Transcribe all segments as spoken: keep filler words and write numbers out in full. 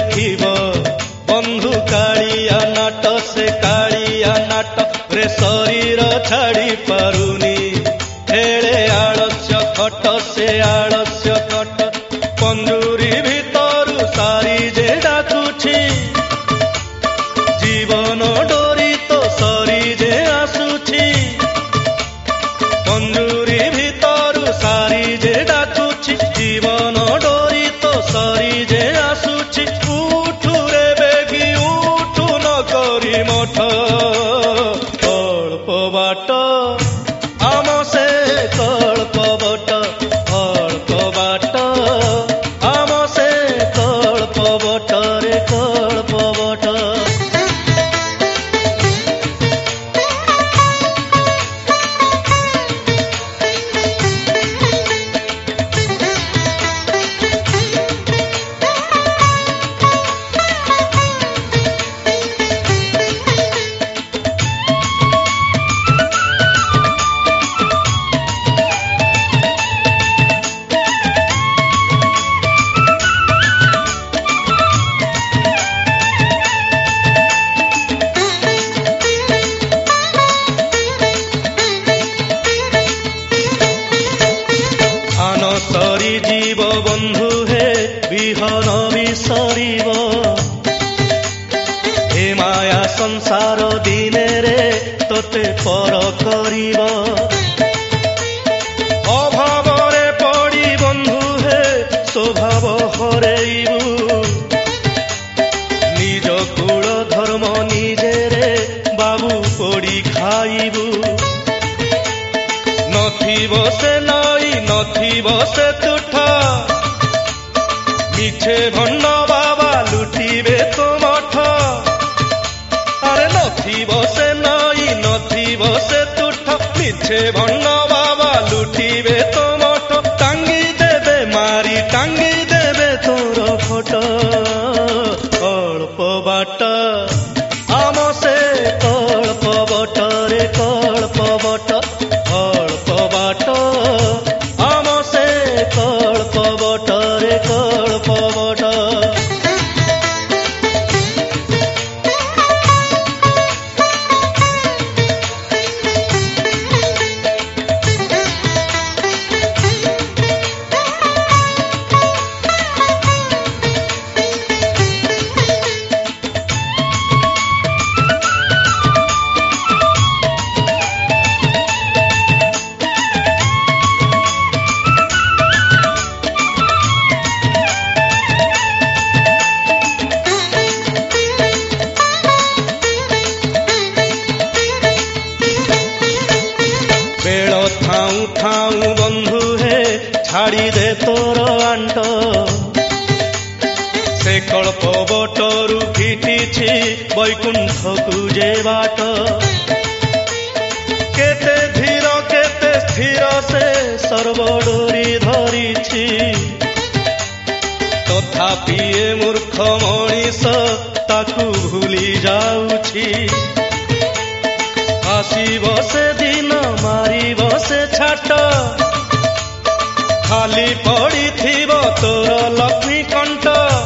देखिब बंधु कालिया नाट से कालिया नाट रे शरीर छाड़ी पारुनी हेले आलस्य खट से आलस्य खट पंजुरी भितर सारी जे डाकुछि जीवन डोरी तो सरी जे आसुछि पंजुरी भितर सारी जे डाकुछि जीवन डोरी तो सरी जे आसुछि उठु रे बेगी उठु न करी मठ अल्प बाट आम से कल्प बट अल्प बाट आम से कल्प बट रे कल्प बट सरी जीव बंधु हे विहन विसरिब हे माया संसार दिने रे तोते पर करिब अभाव रे पड़ी बंधु हे स्वभाव हरेइबु निज कुल धर्म निजे रे बाबू पड़ी खाइबु नथिब से नई नथिब से तुठ मिछे भंड बाबा लुटिबे तो मठ अरे नथिब से नई नथिब से तुठ मिछे भंड बाबा लुटिबे तो मठ टांगी देबे मारी टांगी देबे तोर फोट अल्प बाट आम से कल्प बट रे कल्प बट अल्प बाट आम से कल्प बट रे कल्प बट ठाऊ ठाऊ बंधु हे छाड़ी दे तोर आंट से कल्प बटरू फिटिछि बैकुंठ को जे बाट केते धीर केते स्थिर से सर्वडोरी धरिछि तथापि ए मूर्ख मनीष ताकू भूली जाउछि आसीब से दिन मारिब से छाट खाली पड़ी थिब तोर लक्ष्मी कंठ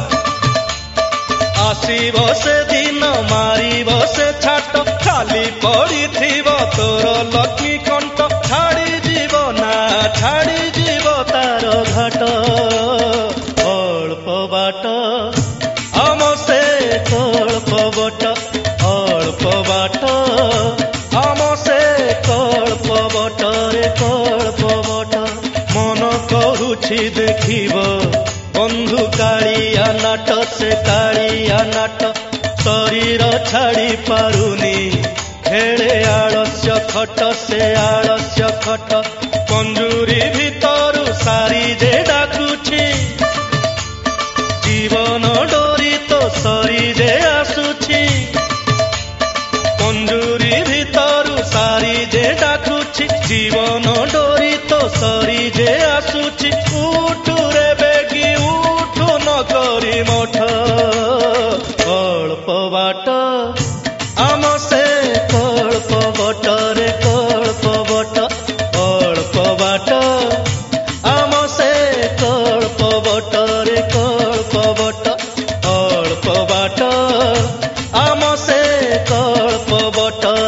आसीब से दिन मारिब से छाट खाली पड़ी थिब तोर लक्ष्मी कंठ छाड़ी जीव ना छाड़ी जीव तार घाट अल्प बाट आम से कल्प बट अल्प बाट आम से कल्प बट रे कल्प बट मन कहुछि देखिब बंधु कालिया नाट से कालिया नाट शरीर छाड़ी पारुनी हेले आलस्य खट से आलस्य खट पंजुरी भितर सारी जे डाकुछि जीवन डोरी तो सरी जे आसुछि पंजुरी भितर सारी जे डाकुछि जीवन डोरी तो सरी जे आसुछि उठु रे बेगी उठु न करी मठ अल्प बाट आम से कल्प बट रे कल्प बट अल्प बाट आम से कल्प बट रे कल्प बट अल्प ପଟ